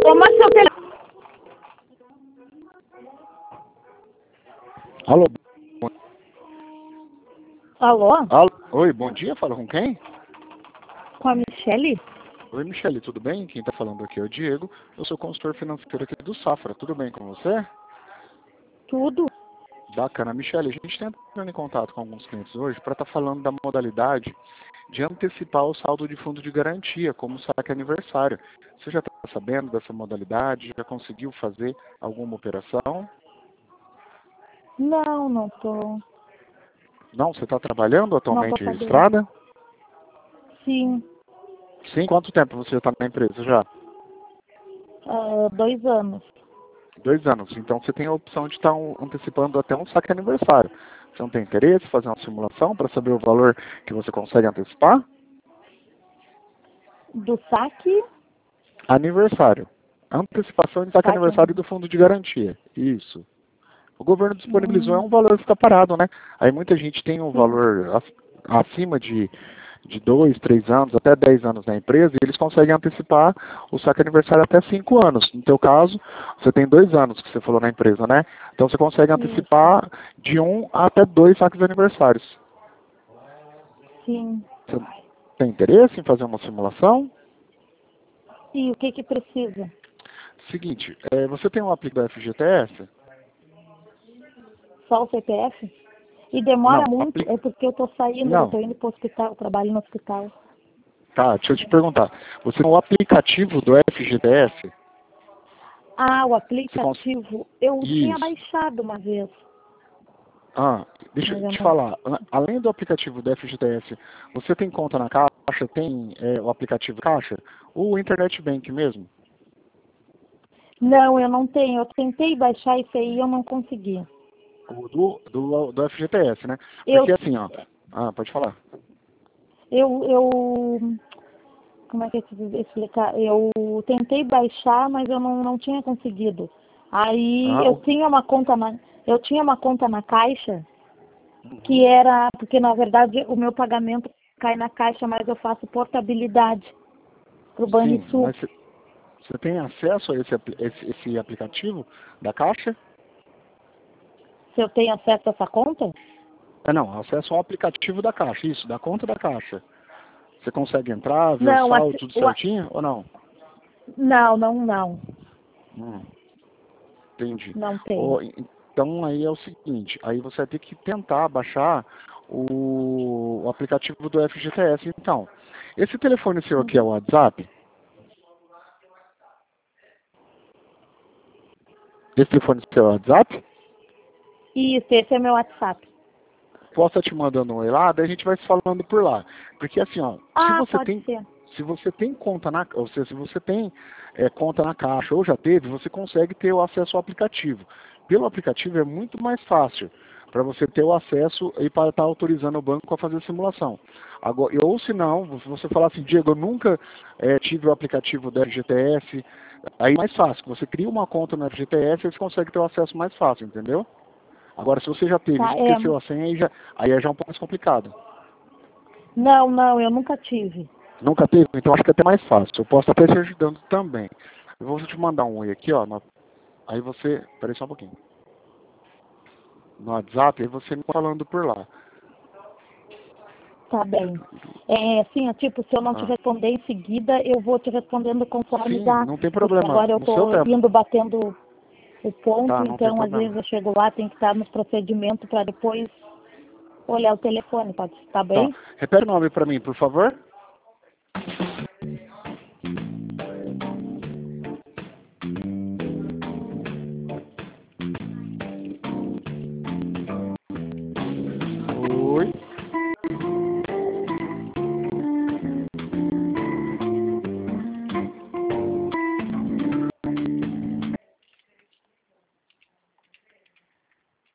Toma seu telefone. Alô? Alô? Alô? Oi, bom dia, fala com quem? Com a Michele? Oi, Michele, tudo bem? Quem está falando aqui é o Diego, eu sou consultor financeiro aqui do Safra, tudo bem com você? Tudo. Bacana, Michele, a gente está entrando em contato com alguns clientes hoje para estar falando da modalidade de antecipar o saldo de fundo de garantia, como saque aniversário. Você já está sabendo dessa modalidade? Já conseguiu fazer alguma operação? Não, não tô. Não, você está trabalhando Não tô atualmente sabendo. registrada? Sim. Sim, quanto tempo você está na empresa já? 2 anos. 2 anos. Então você tem a opção de estar antecipando até um saque aniversário. Você não tem interesse em fazer uma simulação para saber o valor que você consegue antecipar? Do saque? Aniversário. Antecipação de saque Saque. aniversário do fundo de garantia. Isso. O governo disponibilizou, é Hum, um valor que fica parado, né? Aí muita gente tem um sim. valor acima de 2, 3 anos, até 10 anos na empresa, e eles conseguem antecipar o saque aniversário até 5 anos. No teu caso, você tem 2 anos que você falou na empresa, né? Então você consegue Isso. antecipar de 1 até 2 saques aniversários. Sim. Você tem interesse em fazer uma simulação? E o que precisa? Seguinte, você tem um aplicativo da FGTS? Só o CPF? E demora Não, muito? É porque eu tô saindo, eu não. tô indo pro hospital, eu trabalho no hospital. Tá, deixa eu te perguntar. Você tem o aplicativo do FGTS? Ah, o Você cons... aplicativo. Eu tinha Isso. baixado uma vez, Ah, deixa mas eu eu te não. falar. Além do aplicativo do FGTS, você tem conta na Caixa? Tem o aplicativo Caixa? O Internet Bank mesmo? Não, eu não tenho. Eu tentei baixar isso aí e eu não consegui. O do FGTS, né? Eu, Porque assim, ó. Ah, pode falar. eu, como é que eu te explicar? Eu tentei baixar, mas eu não tinha conseguido. Aí Ah, eu tinha uma conta na Caixa, que era, porque na verdade o meu pagamento cai na Caixa, mas eu faço portabilidade para o sim, Banrisul. mas você tem acesso a esse aplicativo da Caixa? Se eu tenho acesso a essa conta? Não, acesso ao aplicativo da Caixa, isso, da conta da Caixa. Você consegue entrar, ver o Não, saldo, tudo certinho ou não? não. Hum, entendi. Não tem. Então aí é o seguinte, aí você vai ter que tentar baixar o aplicativo do FGTS. Então, esse telefone seu aqui é o WhatsApp? Esse telefone seu é o WhatsApp? Isso, esse é meu WhatsApp. Posso estar te mandando um oi lá, daí a gente vai se falando por lá. Porque assim, ó, se Ah, você pode tem, ser. se você tem conta na, ou seja, se você tem conta na Caixa ou já teve, você consegue ter o acesso ao aplicativo. Pelo aplicativo é muito mais fácil para você ter o acesso e para estar autorizando o banco a fazer a simulação. Agora, ou se não, se você falar assim, Diego, eu nunca tive o aplicativo do FGTS, aí é mais fácil. Você cria uma conta no FGTS e você consegue ter o acesso mais fácil, entendeu? Agora, se você já teve, Tá, esqueceu a senha, aí é já um pouco mais complicado. não, eu nunca tive. Nunca teve? Então acho que é até mais fácil. Eu posso até te ajudando também. Eu vou te mandar um oi aqui, ó. Aí você. Peraí só um pouquinho. No WhatsApp, aí você me falando por lá. Tá bem. É, assim, é tipo, se eu não te Ah, responder em seguida, eu vou te respondendo conforme sim, dá. não tem Porque problema. agora eu No seu tô tempo. indo batendo o ponto, Tá, não tem então às vezes problema. eu chego lá, tem que estar nos procedimentos para depois olhar o telefone, pode estar Tá. bem? Repete o nome pra mim, por favor.